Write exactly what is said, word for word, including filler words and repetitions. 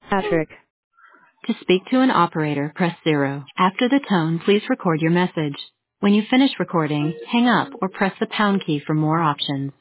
Patrick. To speak to an operator, press zero. After the tone, please record your message. When you finish recording, hang up or press the pound key for more options.